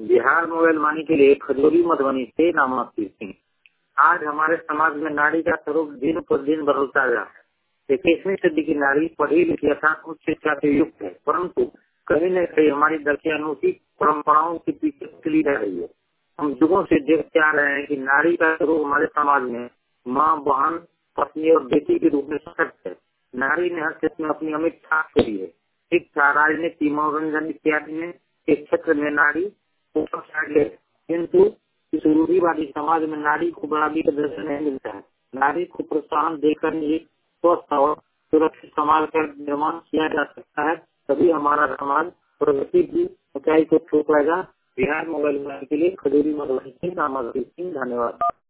Bihar mobile वाणी के लिए खजूरी मधुबनी से नामांकित सिंह। आज हमारे समाज में नारी का स्वरूप दिन पर दिन बदलता जा रहा है। 21वीं सदी की नारी पढ़ी लिखी अर्थात उच्च शिक्षा से युक्त है, परंतु कहीं न कहीं हमारी दक्षिणानुसी परंपराओं के पीछे चली जा रही है। हम युगों से देखते आ रहे हैं कि नारी का स्वरूप हमारे समाज में माँ, बहन, पत्नी और बेटी के रूप में सशक्त है। नारी ने हर क्षेत्र में अपनी अमिट छाप छोड़ी है। शिक्षा, राजनीति, मनोरंजन इत्यादि में इस क्षेत्र में नारी किंतु इस रूढ़िवादी समाज में नारी को बराबरी का दर्जा नहीं मिलता है। नारी को प्रोत्साहन देकर ही स्वस्थ और सुरक्षित समाज का निर्माण किया जा सकता है, तभी हमारा समाज प्रगति की ऊंचाई को छू पाएगा। बिहार मोबाइल के लिए खजूरी मधुबनी से नामांकित सिंह। धन्यवाद।